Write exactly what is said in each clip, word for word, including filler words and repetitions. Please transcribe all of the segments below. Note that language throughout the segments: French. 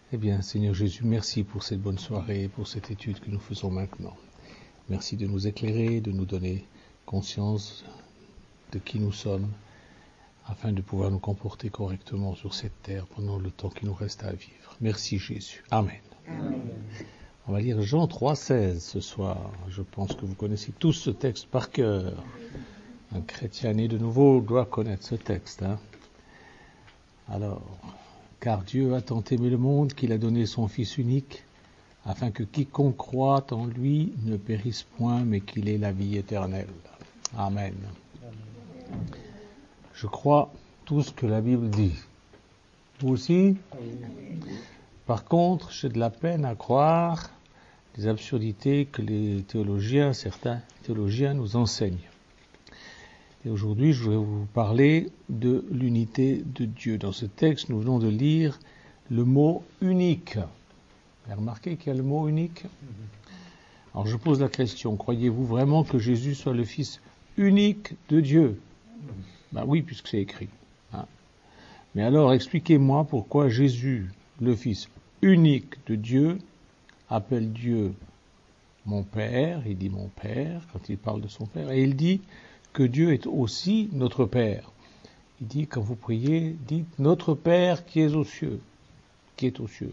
Eh bien, Seigneur Jésus, merci pour cette bonne soirée, pour cette étude que nous faisons maintenant. Merci de nous éclairer, de nous donner conscience de qui nous sommes, afin de pouvoir nous comporter correctement sur cette terre pendant le temps qui nous reste à vivre. Merci Jésus. Amen. Amen. On va lire Jean trois seize ce soir. Je pense que vous connaissez tous ce texte par cœur. Un chrétien né de nouveau doit connaître ce texte. Hein. Alors, car Dieu a tant aimé le monde qu'il a donné son Fils unique, afin que quiconque croit en lui ne périsse point, mais qu'il ait la vie éternelle. Amen. Amen. Je crois tout ce que la Bible dit. Vous aussi ? Par contre, j'ai de la peine à croire les absurdités que les théologiens, certains théologiens nous enseignent. Et aujourd'hui, je voudrais vous parler de l'unité de Dieu. Dans ce texte, nous venons de lire le mot unique. Vous avez remarqué qu'il y a le mot unique ? Alors je pose la question, croyez-vous vraiment que Jésus soit le Fils unique de Dieu ? Ben oui, puisque c'est écrit. Hein. Mais alors, expliquez-moi pourquoi Jésus, le Fils unique de Dieu, appelle Dieu mon Père, il dit mon Père quand il parle de son Père, et il dit que Dieu est aussi notre Père. Il dit, quand vous priez, dites notre Père qui est aux cieux, qui est aux cieux.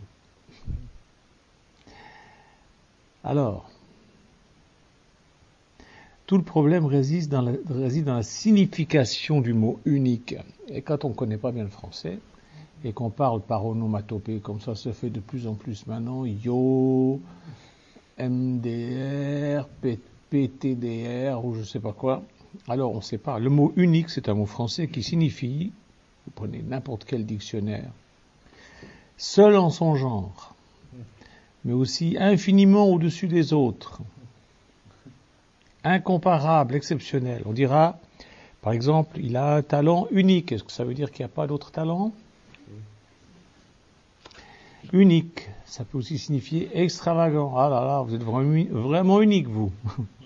Alors, tout le problème réside dans la, réside dans la signification du mot unique. Et quand on ne connaît pas bien le français, et qu'on parle par onomatopée, comme ça se fait de plus en plus maintenant, yo, M D R, P T D R, ou je ne sais pas quoi, alors on sait pas. Le mot unique, c'est un mot français qui signifie, vous prenez n'importe quel dictionnaire, seul en son genre, mais aussi infiniment au-dessus des autres, incomparable, exceptionnel. On dira, par exemple, il a un talent unique. Est-ce que ça veut dire qu'il n'y a pas d'autres talents ? Unique, ça peut aussi signifier extravagant. Ah là là, vous êtes vraiment, vraiment unique, vous. Hein ?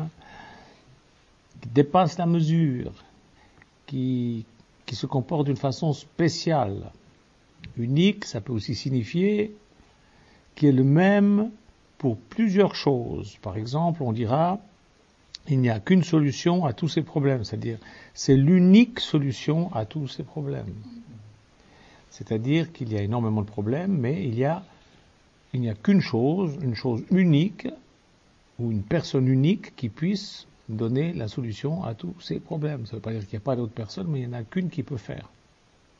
Qui dépasse la mesure, qui, qui se comporte d'une façon spéciale. Unique, ça peut aussi signifier qui est le même pour plusieurs choses. Par exemple, on dira, il n'y a qu'une solution à tous ces problèmes, c'est-à-dire, c'est l'unique solution à tous ces problèmes. C'est-à-dire qu'il y a énormément de problèmes, mais il y a, il n'y a qu'une chose, une chose unique, ou une personne unique qui puisse donner la solution à tous ces problèmes. Ça ne veut pas dire qu'il n'y a pas d'autres personnes, mais il n'y en a qu'une qui peut faire. D'accord ?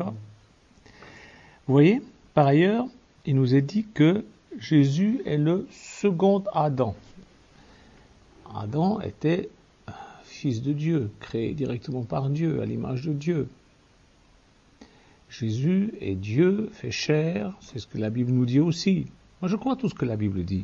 Vous voyez ? Par ailleurs, il nous est dit que Jésus est le second Adam. Adam était fils de Dieu, créé directement par Dieu, à l'image de Dieu. Jésus est Dieu, fait chair, c'est ce que la Bible nous dit aussi. Moi je crois tout ce que la Bible dit.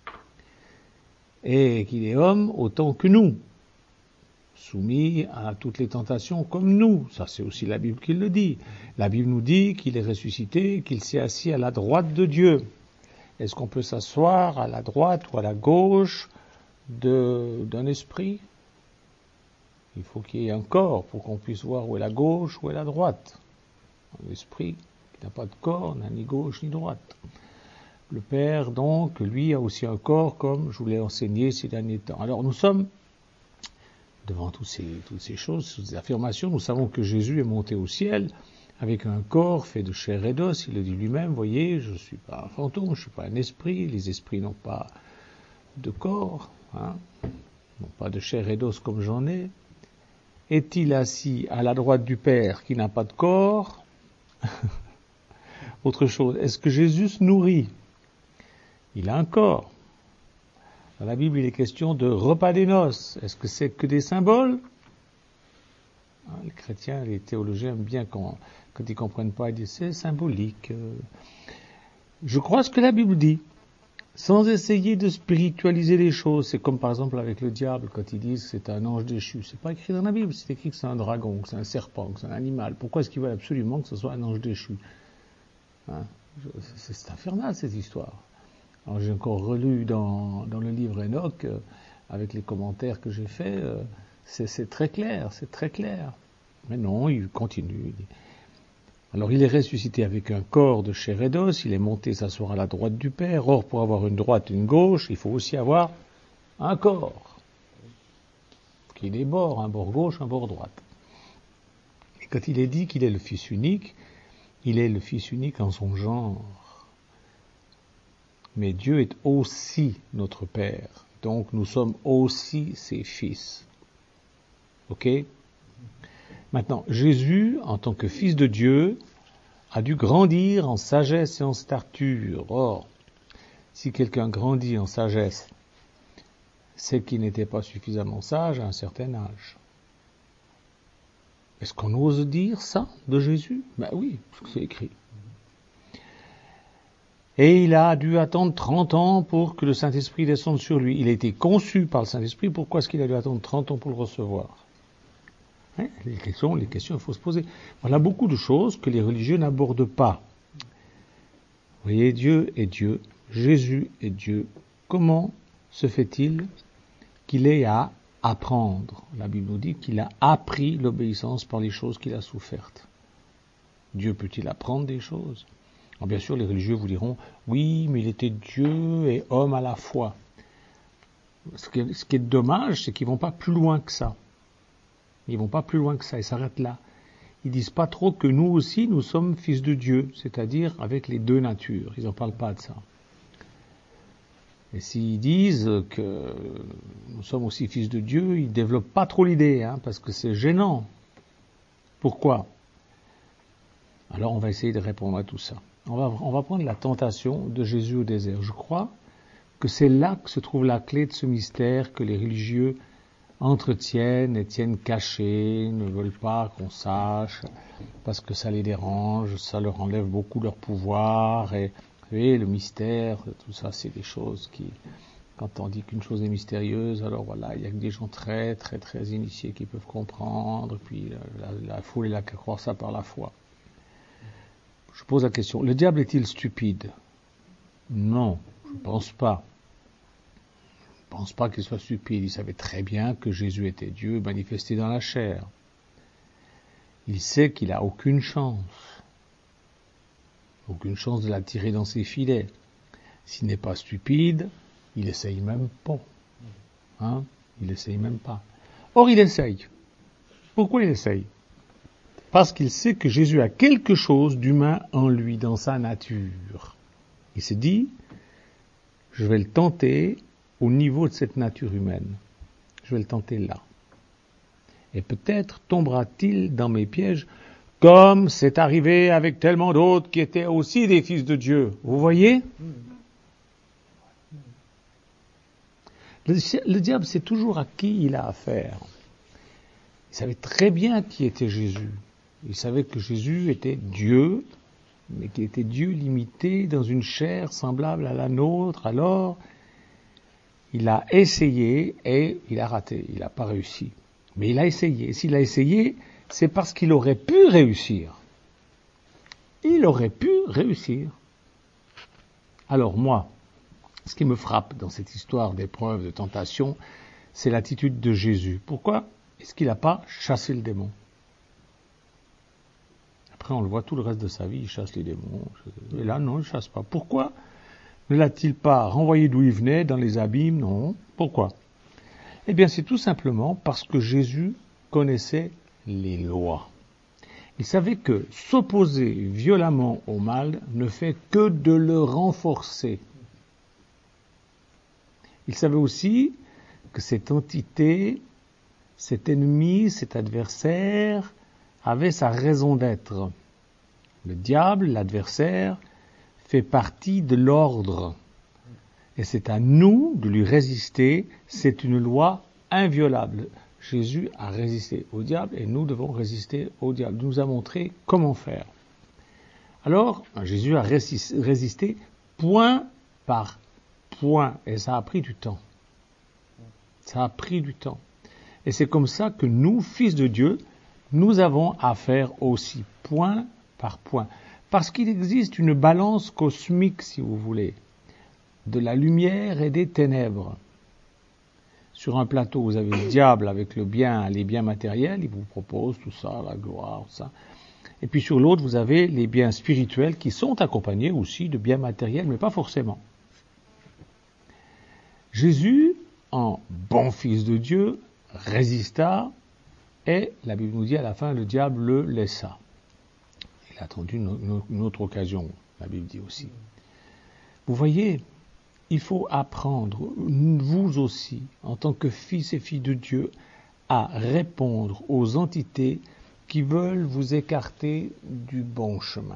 Et qu'il est homme autant que nous, soumis à toutes les tentations comme nous. Ça c'est aussi la Bible qui le dit. La Bible nous dit qu'il est ressuscité, qu'il s'est assis à la droite de Dieu. Est-ce qu'on peut s'asseoir à la droite ou à la gauche de, d'un esprit ? Il faut qu'il y ait un corps pour qu'on puisse voir où est la gauche, où est la droite. L'esprit qui n'a pas de corps n'a ni gauche ni droite. Le Père, donc, lui, a aussi un corps, comme je vous l'ai enseigné ces derniers temps. Alors, nous sommes, devant tous ces, toutes ces choses, toutes ces affirmations, nous savons que Jésus est monté au ciel avec un corps fait de chair et d'os. Il le dit lui-même, voyez, je ne suis pas un fantôme, je ne suis pas un esprit. Les esprits n'ont pas de corps, hein, n'ont pas de chair et d'os comme j'en ai. Est-il assis à la droite du Père qui n'a pas de corps ? Autre chose, est-ce que Jésus se nourrit ? Il a un corps. Dans la Bible, il est question de repas des noces. Est-ce que c'est que des symboles ? Hein, les chrétiens, les théologiens aiment bien quand, quand ils ne comprennent pas, ils disent c'est symbolique. Je crois ce que la Bible dit, sans essayer de spiritualiser les choses. C'est comme par exemple avec le diable, quand ils disent que c'est un ange déchu. C'est pas écrit dans la Bible, c'est écrit que c'est un dragon, que c'est un serpent, que c'est un animal. Pourquoi est-ce qu'ils veulent absolument que ce soit un ange déchu ? Hein, c'est, c'est infernal cette histoire. Alors j'ai encore relu dans, dans le livre Enoch, euh, avec les commentaires que j'ai faits, euh, c'est, c'est très clair, c'est très clair. Mais non, il continue. Il dit, Alors il est ressuscité avec un corps de chair et d'os, il est monté s'asseoir à la droite du Père. Or, pour avoir une droite et une gauche, il faut aussi avoir un corps, qui est des bords, un bord gauche, un bord droite. Et quand il est dit qu'il est le Fils unique, il est le Fils unique en son genre. Mais Dieu est aussi notre Père, donc nous sommes aussi ses fils. Ok ? Maintenant, Jésus, en tant que Fils de Dieu, a dû grandir en sagesse et en stature. Or, si quelqu'un grandit en sagesse, c'est qu'il n'était pas suffisamment sage à un certain âge. Est-ce qu'on ose dire ça de Jésus ? Ben oui, parce que c'est écrit. Et il a dû attendre trente ans pour que le Saint-Esprit descende sur lui. Il a été conçu par le Saint-Esprit, pourquoi est-ce qu'il a dû attendre trente ans pour le recevoir ? Hein, les questions, les questions, il faut se poser. Voilà beaucoup de choses que les religieux n'abordent pas. Vous voyez, Dieu est Dieu, Jésus est Dieu. Comment se fait-il qu'il ait à apprendre ? La Bible nous dit qu'il a appris l'obéissance par les choses qu'il a souffertes. Dieu peut-il apprendre des choses ? Alors bien sûr, les religieux vous diront, oui, mais il était Dieu et homme à la fois. Ce qui est, ce qui est dommage, c'est qu'ils vont pas plus loin que ça. Ils vont pas plus loin que ça, ils s'arrêtent là. Ils disent pas trop que nous aussi, nous sommes fils de Dieu, c'est-à-dire avec les deux natures. Ils en parlent pas de ça. Et s'ils disent que nous sommes aussi fils de Dieu, ils développent pas trop l'idée, hein, parce que c'est gênant. Pourquoi ? Alors on va essayer de répondre à tout ça. On va, on va prendre la tentation de Jésus au désert. Je crois que c'est là que se trouve la clé de ce mystère que les religieux entretiennent et tiennent cachés, ne veulent pas qu'on sache, parce que ça les dérange, ça leur enlève beaucoup leur pouvoir, et vous voyez, le mystère, tout ça, c'est des choses qui, quand on dit qu'une chose est mystérieuse, alors voilà, il y a que des gens très, très, très initiés qui peuvent comprendre, puis la, la, la foule est là qu'à croire ça par la foi. Je pose la question, le diable est-il stupide ? Non, je ne pense pas. Je ne pense pas qu'il soit stupide. Il savait très bien que Jésus était Dieu manifesté dans la chair. Il sait qu'il n'a aucune chance. Aucune chance de l'attirer dans ses filets. S'il n'est pas stupide, il essaye même pas. Hein? Il essaye même pas. Or, il essaye. Pourquoi il essaye ? Parce qu'il sait que Jésus a quelque chose d'humain en lui, dans sa nature. Il se dit, je vais le tenter au niveau de cette nature humaine. Je vais le tenter là. Et peut-être tombera-t-il dans mes pièges, comme c'est arrivé avec tellement d'autres qui étaient aussi des fils de Dieu. Vous voyez ? Le, le diable sait toujours à qui il a affaire. Il savait très bien qui était Jésus. Il savait que Jésus était Dieu, mais qu'il était Dieu limité dans une chair semblable à la nôtre. Alors, il a essayé et il a raté. Il n'a pas réussi. Mais il a essayé. Et s'il a essayé, c'est parce qu'il aurait pu réussir. Il aurait pu réussir. Alors moi, ce qui me frappe dans cette histoire d'épreuve, de tentation, c'est l'attitude de Jésus. Pourquoi est-ce qu'il n'a pas chassé le démon ? Après, on le voit tout le reste de sa vie, il chasse les démons. Et là, non, il ne chasse pas. Pourquoi ne l'a-t-il pas renvoyé d'où il venait, dans les abîmes ? Non. Pourquoi ? Eh bien, c'est tout simplement parce que Jésus connaissait les lois. Il savait que s'opposer violemment au mal ne fait que de le renforcer. Il savait aussi que cette entité, cet ennemi, cet adversaire, avait sa raison d'être. Le diable, l'adversaire, fait partie de l'ordre. Et c'est à nous de lui résister. C'est une loi inviolable. Jésus a résisté au diable et nous devons résister au diable. Il nous a montré comment faire. Alors, Jésus a résisté point par point. Et ça a pris du temps. Ça a pris du temps. Et c'est comme ça que nous, fils de Dieu, nous avons à faire aussi, point par point. Parce qu'il existe une balance cosmique, si vous voulez, de la lumière et des ténèbres. Sur un plateau, vous avez le diable avec le bien, les biens matériels, il vous propose tout ça, la gloire, tout ça. Et puis sur l'autre, vous avez les biens spirituels qui sont accompagnés aussi de biens matériels, mais pas forcément. Jésus, en bon fils de Dieu, résista et, la Bible nous dit, à la fin, le diable le laissa. Il a attendu une, une autre occasion, la Bible dit aussi. Vous voyez, il faut apprendre, vous aussi, en tant que fils et filles de Dieu, à répondre aux entités qui veulent vous écarter du bon chemin.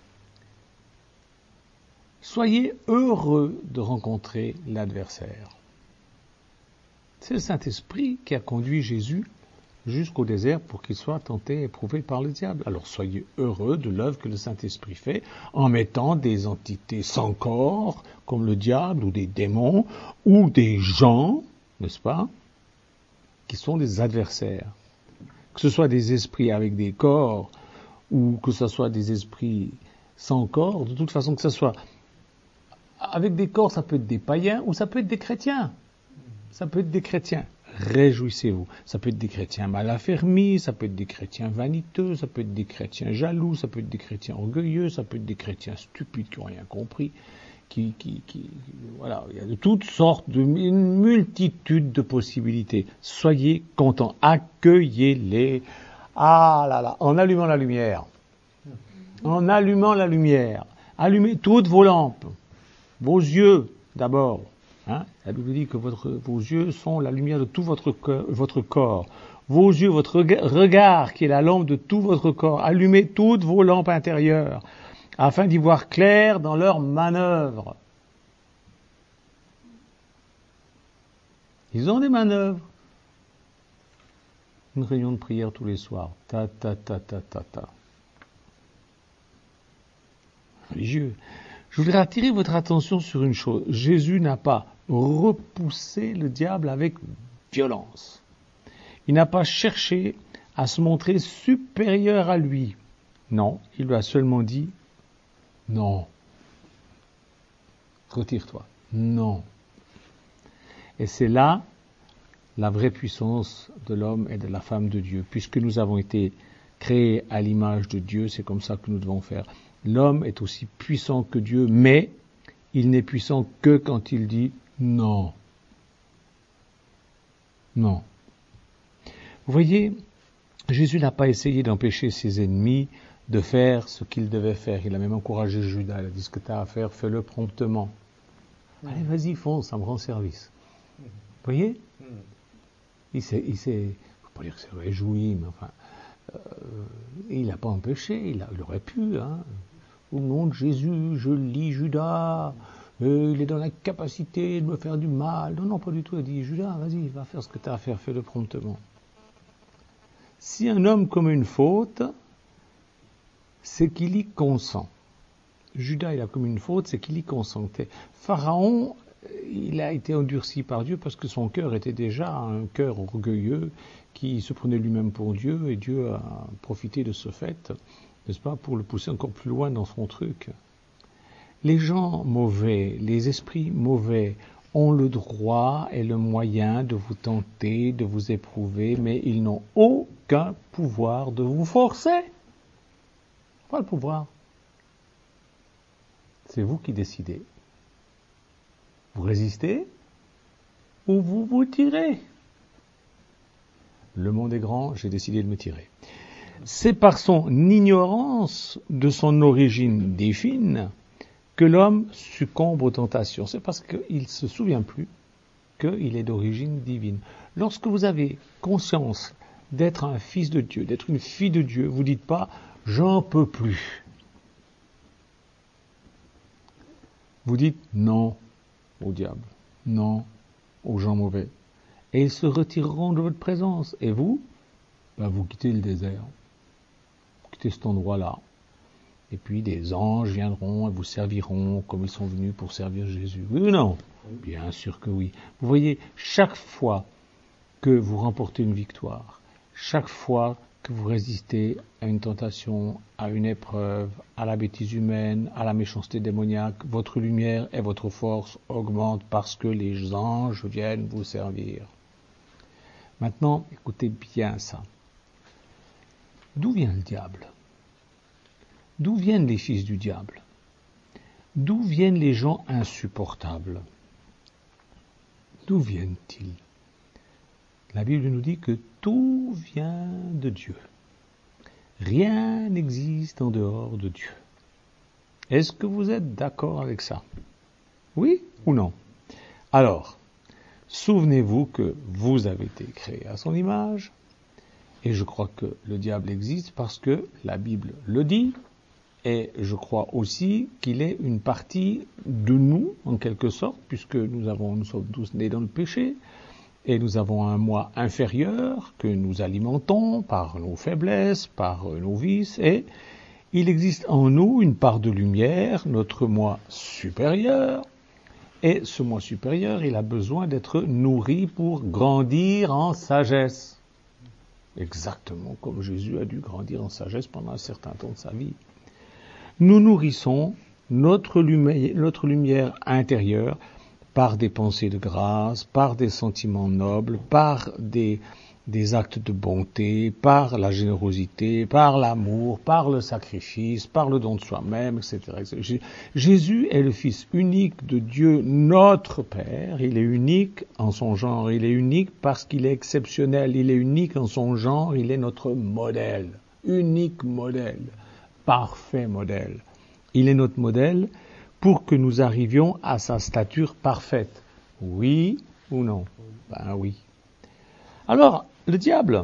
Soyez heureux de rencontrer l'adversaire. C'est le Saint-Esprit qui a conduit Jésus jusqu'au désert pour qu'il soit tenté et éprouvé par le diable. Alors soyez heureux de l'œuvre que le Saint-Esprit fait en mettant des entités sans corps, comme le diable ou des démons, ou des gens, n'est-ce pas, qui sont des adversaires. Que ce soit des esprits avec des corps ou que ce soit des esprits sans corps, de toute façon que ce soit avec des corps, ça peut être des païens ou ça peut être des chrétiens. Ça peut être des chrétiens. Réjouissez-vous. Ça peut être des chrétiens mal affermis, ça peut être des chrétiens vaniteux, ça peut être des chrétiens jaloux, ça peut être des chrétiens orgueilleux, ça peut être des chrétiens stupides qui n'ont rien compris. Qui, qui, qui, voilà, il y a de toutes sortes, de, une multitude de possibilités. Soyez contents, accueillez-les. Ah là là, en allumant la lumière. En allumant la lumière. Allumez toutes vos lampes. Vos yeux, d'abord. Hein, la Bible dit que votre, vos yeux sont la lumière de tout votre, votre corps. Vos yeux, votre regard, qui est la lampe de tout votre corps. Allumez toutes vos lampes intérieures, afin d'y voir clair dans leurs manœuvres. Ils ont des manœuvres. Une réunion de prière tous les soirs. Ta, ta, ta, ta, ta, ta. Religieux. Je voudrais attirer votre attention sur une chose. Jésus n'a pas repoussé le diable avec violence. Il n'a pas cherché à se montrer supérieur à lui. Non, il lui a seulement dit non. Retire-toi. Non. Et c'est là la vraie puissance de l'homme et de la femme de Dieu. Puisque nous avons été créés à l'image de Dieu, c'est comme ça que nous devons faire. L'homme est aussi puissant que Dieu, mais il n'est puissant que quand il dit non. Non. Vous voyez, Jésus n'a pas essayé d'empêcher ses ennemis de faire ce qu'il devait faire. Il a même encouragé Judas. Il a dit ce que tu as à faire, fais-le promptement. Mmh. Allez, vas-y, fonce, ça me rend service. Mmh. Vous voyez mmh. Il s'est, il s'est, il ne faut pas dire qu'il s'est réjoui, mais enfin, euh, il n'a pas empêché, il, a, il aurait pu. Hein. Au nom de Jésus, je lis Judas, euh, il est dans la capacité de me faire du mal. Non, non, pas du tout. Il dit, Judas, vas-y, va faire ce que tu as à faire, fais-le promptement. Si un homme commet une faute, c'est qu'il y consent. Judas, il a commis une faute, c'est qu'il y consentait. Pharaon, il a été endurci par Dieu parce que son cœur était déjà un cœur orgueilleux qui se prenait lui-même pour Dieu, et Dieu a profité de ce fait, n'est-ce pas, pour le pousser encore plus loin dans son truc. Les gens mauvais, les esprits mauvais ont le droit et le moyen de vous tenter, de vous éprouver, mais ils n'ont aucun pouvoir de vous forcer. Pas le pouvoir. C'est vous qui décidez. Vous résistez ou vous vous tirez. Le monde est grand, j'ai décidé de me tirer. C'est par son ignorance de son origine divine que l'homme succombe aux tentations. C'est parce qu'il ne se souvient plus qu'il est d'origine divine. Lorsque vous avez conscience d'être un fils de Dieu, d'être une fille de Dieu, vous ne dites pas « j'en peux plus ». Vous dites « non » au diable, « non » aux gens mauvais. Et ils se retireront de votre présence. Et vous, ben vous quittez le désert. Vous quittez cet endroit-là. Et puis des anges viendront et vous serviront comme ils sont venus pour servir Jésus. Oui ou non ? Bien sûr que oui. Vous voyez, chaque fois que vous remportez une victoire, chaque fois que vous résistez à une tentation, à une épreuve, à la bêtise humaine, à la méchanceté démoniaque, votre lumière et votre force augmentent parce que les anges viennent vous servir. Maintenant, écoutez bien ça. D'où vient le diable ? D'où viennent les fils du diable? D'où viennent les gens insupportables? D'où viennent-ils? La Bible nous dit que tout vient de Dieu. Rien n'existe en dehors de Dieu. Est-ce que vous êtes d'accord avec ça? Oui ou non? Alors, souvenez-vous que vous avez été créé à son image, et je crois que le diable existe parce que la Bible le dit, et je crois aussi qu'il est une partie de nous, en quelque sorte, puisque nous avons, nous sommes tous nés dans le péché, et nous avons un moi inférieur que nous alimentons par nos faiblesses, par nos vices, et il existe en nous une part de lumière, notre moi supérieur, et ce moi supérieur, il a besoin d'être nourri pour grandir en sagesse. Exactement comme Jésus a dû grandir en sagesse pendant un certain temps de sa vie. Nous nourrissons notre lumière, notre lumière intérieure par des pensées de grâce, par des sentiments nobles, par des, des actes de bonté, par la générosité, par l'amour, par le sacrifice, par le don de soi-même, et cetera, et cetera. Jésus est le Fils unique de Dieu, notre Père. Il est unique en son genre, il est unique parce qu'il est exceptionnel, il est unique en son genre, il est notre modèle, unique modèle, parfait modèle. Il est notre modèle pour que nous arrivions à sa stature parfaite. Oui ou non? Ben oui. Alors, le diable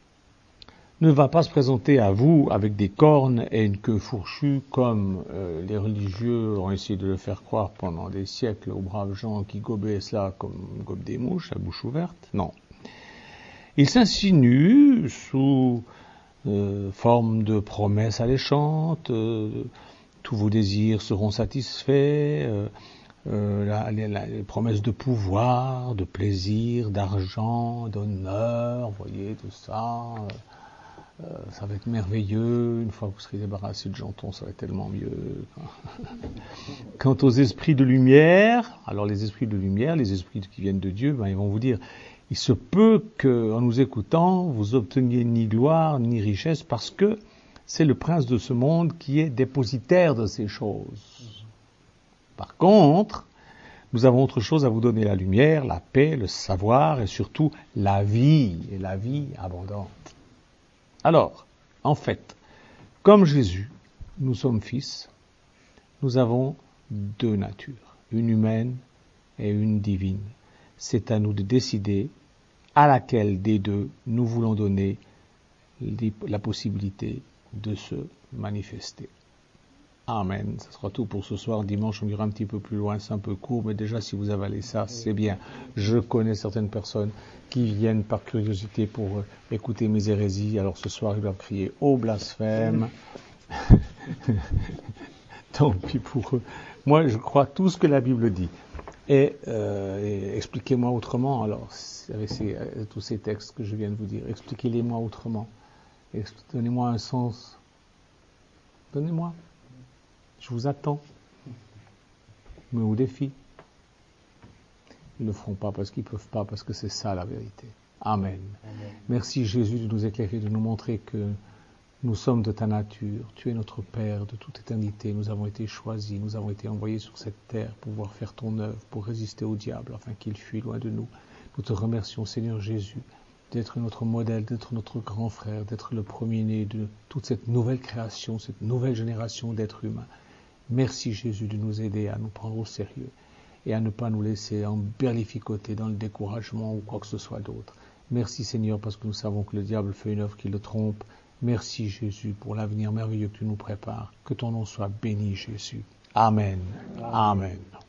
ne va pas se présenter à vous avec des cornes et une queue fourchue comme euh, les religieux ont essayé de le faire croire pendant des siècles aux braves gens qui gobaient cela comme gobent des mouches à bouche ouverte. Non. Il s'insinue sous euh, forme de promesses alléchantes, euh, tous vos désirs seront satisfaits, euh, euh, la, la, les promesses de pouvoir, de plaisir, d'argent, d'honneur, vous voyez, tout ça, euh, euh, ça va être merveilleux, une fois que vous serez débarrassé de Janton, ça va être tellement mieux. Quant aux esprits de lumière, alors les esprits de lumière, les esprits qui viennent de Dieu, ben, ils vont vous dire, il se peut qu'en nous écoutant, vous obteniez ni gloire, ni richesse, parce que c'est le prince de ce monde qui est dépositaire de ces choses. Par contre, nous avons autre chose à vous donner, la lumière, la paix, le savoir et surtout la vie, et la vie abondante. Alors, en fait, comme Jésus, nous sommes fils, nous avons deux natures, une humaine et une divine. C'est à nous de décider à laquelle des deux nous voulons donner la possibilité de se manifester. Amen. Ce sera tout pour ce soir. Dimanche, on ira un petit peu plus loin. C'est un peu court, mais déjà, si vous avalez ça, c'est bien. Je connais certaines personnes qui viennent par curiosité pour euh, écouter mes hérésies. Alors ce soir, ils doivent crier « Ô blasphème !» Tant pis pour eux. Moi, je crois tout ce que la Bible dit. Et, euh, et expliquez-moi autrement, alors, avec ces, tous ces textes que je viens de vous dire. Expliquez-les-moi autrement. Donnez-moi un sens. Donnez-moi. Je vous attends. Je me mets au défi. Ils ne le feront pas parce qu'ils ne peuvent pas, parce que c'est ça la vérité. Amen. Amen. Merci Jésus de nous éclairer, de nous montrer que nous sommes de ta nature. Tu es notre Père de toute éternité. Nous avons été choisis, nous avons été envoyés sur cette terre pour pouvoir faire ton œuvre, pour résister au diable afin qu'il fuit loin de nous. Nous te remercions Seigneur Jésus d'être notre modèle, d'être notre grand frère, d'être le premier-né de toute cette nouvelle création, cette nouvelle génération d'êtres humains. Merci Jésus de nous aider à nous prendre au sérieux et à ne pas nous laisser emberlificoter dans le découragement ou quoi que ce soit d'autre. Merci Seigneur parce que nous savons que le diable fait une œuvre qui le trompe. Merci Jésus pour l'avenir merveilleux que tu nous prépares. Que ton nom soit béni Jésus. Amen. Amen. Amen.